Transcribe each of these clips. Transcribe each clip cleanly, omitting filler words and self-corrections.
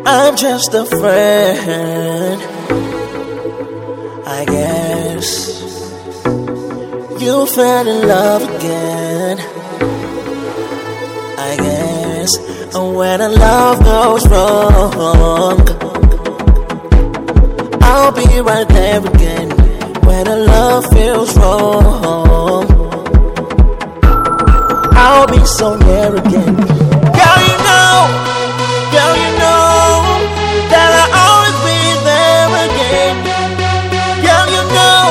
I'm just a friend, I guess. You fell in love again, I guess. And when a love goes wrong, I'll be right there again. When a love feels wrong, I'll be so near again. Girl, you know that I'll always be there again. Girl, you know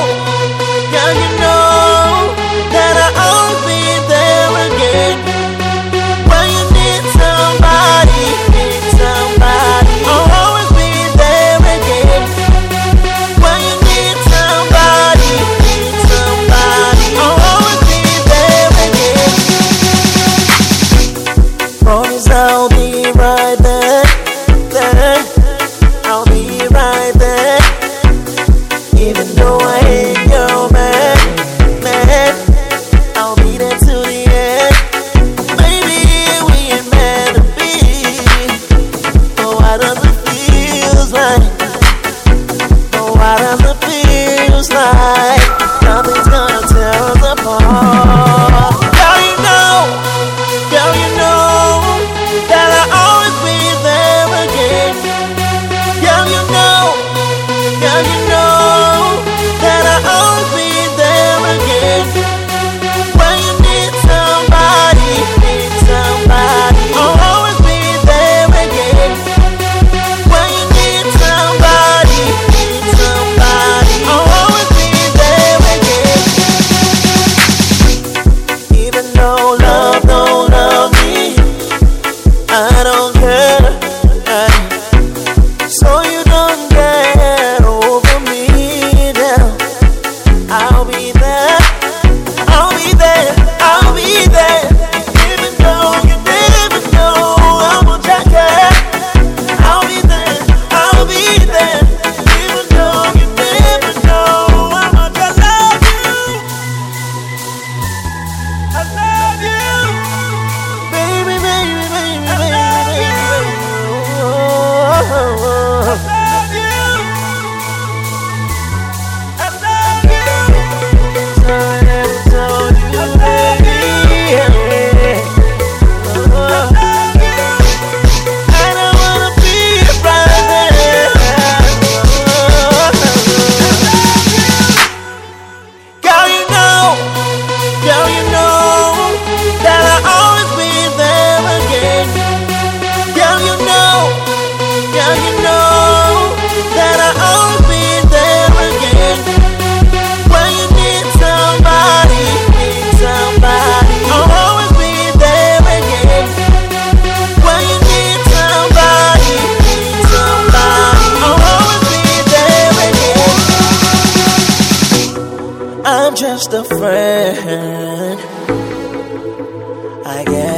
that I'll always be there again. When you need somebody, I'll always be there again. When you need somebody, I'll always be there again. Promise I'll be right there. I'll be right there. Even though I ain't your man, I'll be there till the end. Maybe we ain't meant to be, but why does it feels like? But why does it feels like nothing's gonna tear us apart? Girl, you know that I'll always be there again. Girl, you know that I'll always be there again. When you need somebody, I'll always be there again. When you need somebody, I'll always be there again. Even though love don't love me, I don't care. So you don't get over me now. I'll be there. Even though you never know I'm a jacket. I'll be there. Even though you never know I'm a jacket. I love you. Baby. I love you. I'm just a friend, I guess.